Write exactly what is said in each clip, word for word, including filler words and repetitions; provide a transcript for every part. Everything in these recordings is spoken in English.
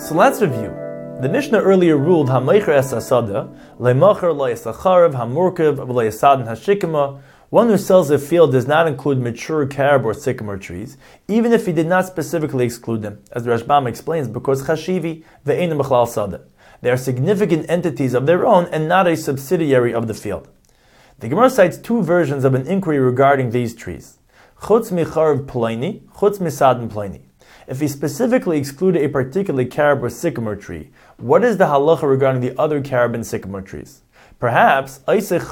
So let's review. The Mishnah earlier ruled Hamecher es Asada, Leimacher lo Yisacharav Hamurkav lo Yisadan Hashikama. One who sells a field does not include mature carob or sycamore trees, even if he did not specifically exclude them, as the Rashbam explains, because Chashivi ve'enim b'chlal sada. They are significant entities of their own and not a subsidiary of the field. The Gemara cites two versions of an inquiry regarding these trees. Chutz micharav ploni, chutz misadan ploni. If he specifically excluded a particular carob or sycamore tree, what is the halacha regarding the other carob and sycamore trees? Perhaps, since he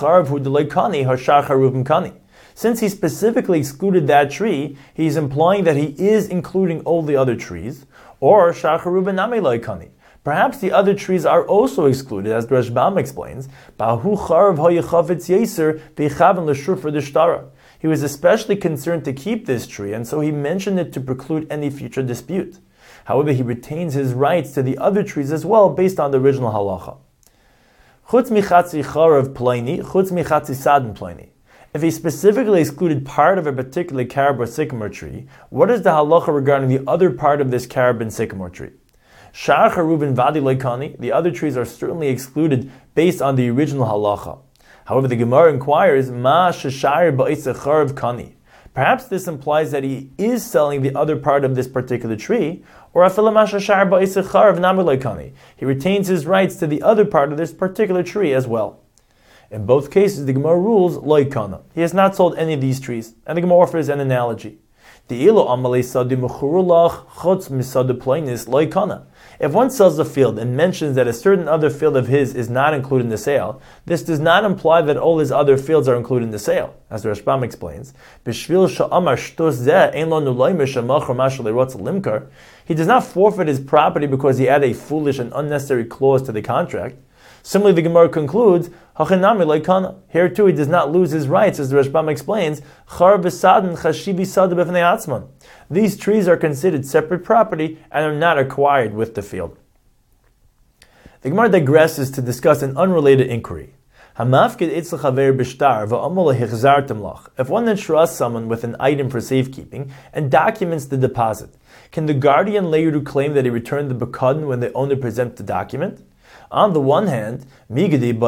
specifically excluded that tree, he is implying that he is including all the other trees, or perhaps the other trees are also excluded, as the Rashbam explains. He was especially concerned to keep this tree, and so he mentioned it to preclude any future dispute. However, he retains his rights to the other trees as well, based on the original halacha. Chutz michatzi charav ploni, chutz michatzi sadan ploni. If he specifically excluded part of a particular carob or sycamore tree, what is the halacha regarding the other part of this carob and sycamore tree? Shar charubin vadi loikani, the other trees are certainly excluded based on the original halacha. However, the Gemara inquires, Ma sheshayir ba'iseh charav kani. Perhaps this implies that he is selling the other part of this particular tree, or afilu ma sheshayir ba'iseh charav nami loikani. He retains his rights to the other part of this particular tree as well. In both cases, the Gemara rules loikana. He has not sold any of these trees, and the Gemara offers an analogy. If one sells a field and mentions that a certain other field of his is not included in the sale, this does not imply that all his other fields are included in the sale. As the Rashbam explains, he does not forfeit his property because he added a foolish and unnecessary clause to the contract. Similarly, the Gemara concludes, here too he does not lose his rights, as the Rashbam explains, these trees are considered separate property and are not acquired with the field. The Gemara digresses to discuss an unrelated inquiry. If one entrusts someone with an item for safekeeping and documents the deposit, can the guardian later claim that he returned the bekadon when the owner presents the document? On the one hand, he could have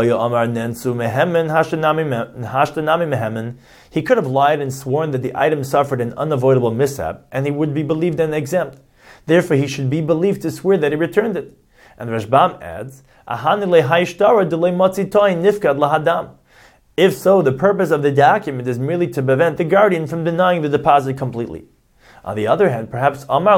lied and sworn that the item suffered an unavoidable mishap, and he would be believed and exempt. Therefore, he should be believed to swear that he returned it. And the Rashbam adds, if so, the purpose of the document is merely to prevent the guardian from denying the deposit completely. On the other hand, perhaps Amar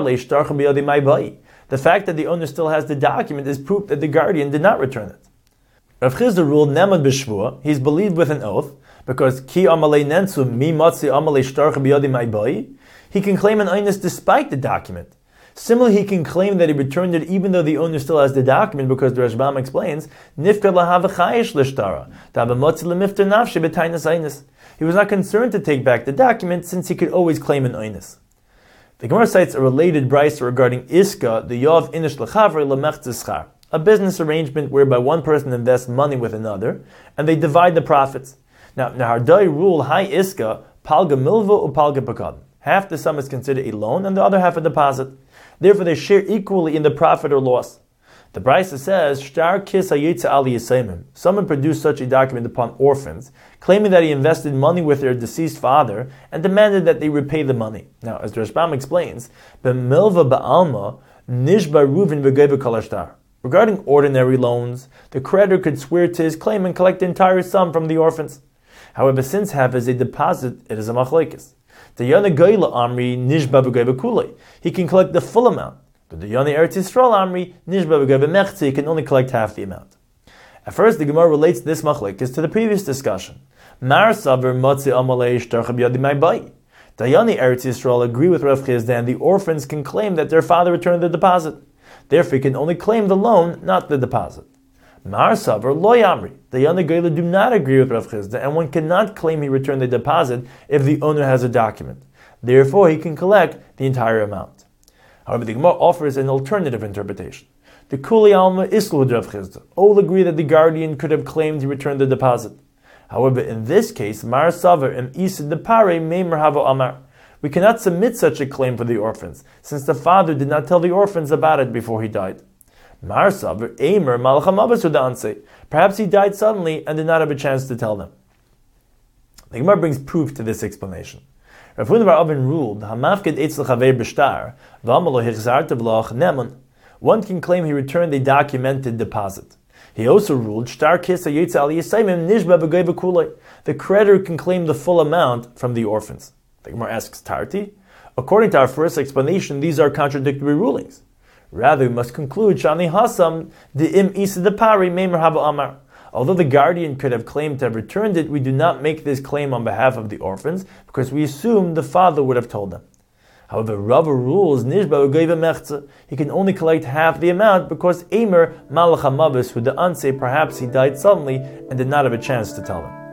the fact that the owner still has the document is proof that the guardian did not return it. Rav Chizda ruled Nemad b'shvua, he is believed with an oath, because ki amalei nensu mi matzi amalei shtarcha b'yadi ma'bai, he can claim an einus despite the document. Similarly, he can claim that he returned it even though the owner still has the document, because the Rashbam explains, nifkad lahava chayish l'shtara, da'ba matzi l'mifter nafshi b'tainas einus. He was not concerned to take back the document since he could always claim an einus. The Gemara cites a related brisa regarding Iska, the Yav Inish L'Chavre L'Mech Tzchar, a business arrangement whereby one person invests money with another, and they divide the profits. Now, Nahardai rule Hai Iska, Palga Milva or Palga Pakad. Half the sum is considered a loan, and the other half a deposit. Therefore, they share equally in the profit or loss. The brisa says, Shtar Kis Hayitza Ali Yisaimim. Someone produced such a document upon orphans, claiming that he invested money with their deceased father and demanded that they repay the money. Now, as the Rashbam explains, B'milva ba'alma nishba ruvin v'geva kalashtar. Regarding ordinary loans, the creditor could swear to his claim and collect the entire sum from the orphans. However, since half is a deposit, it is a machlekes. The yana goyla amri nishba v'geva kulei. He can collect the full amount. But the Yoni Eretz Yisrael Amri, Nishba V'Geva Mechzi, can only collect half the amount. At first, the Gemara relates this machlekes to the previous discussion. Mar Saver Motzi Amalei Shtarcha B'Yadi Ma'bai. The Yoni Eretz Yisrael agree with Rav Chizda, and the orphans can claim that their father returned the deposit. Therefore, he can only claim the loan, not the deposit. Mar Saver Lo Yamri. The Yoni Geila do not agree with Rav Chizda, and one cannot claim he returned the deposit if the owner has a document. Therefore, he can collect the entire amount. However, the Gemara offers an alternative interpretation. The Kuli Alma Islu Rav Chizda. All agree that the guardian could have claimed he returned the deposit. However, in this case, Mar Saver and Isid the Pare Meimer Havo Amar. We cannot submit such a claim for the orphans, since the father did not tell the orphans about it before he died. Marsav, Eimer, Malachamabas Udanse. Perhaps he died suddenly and did not have a chance to tell them. The Gemara brings proof to this explanation. Rav Huna bar Avin ruled, Hamafked etz l'chaver b'shtar, v'amalo hichzarta v'loch nemun. One can claim he returned a documented deposit. He also ruled, Shtar kisa yitza al yisaymim nishba b'goy v'kulay. The creditor can claim the full amount from the orphans. The Gemara asks, Tarti? According to our first explanation, these are contradictory rulings. Rather, we must conclude, Shani Hasam, the im isa de pari meimer hava amar. Although the guardian could have claimed to have returned it, we do not make this claim on behalf of the orphans, because we assume the father would have told them. However, Rava rules, Nishba u'geiva mechza, he can only collect half the amount, because Eimer malach hamavis, who the anseh, perhaps he died suddenly, and did not have a chance to tell them.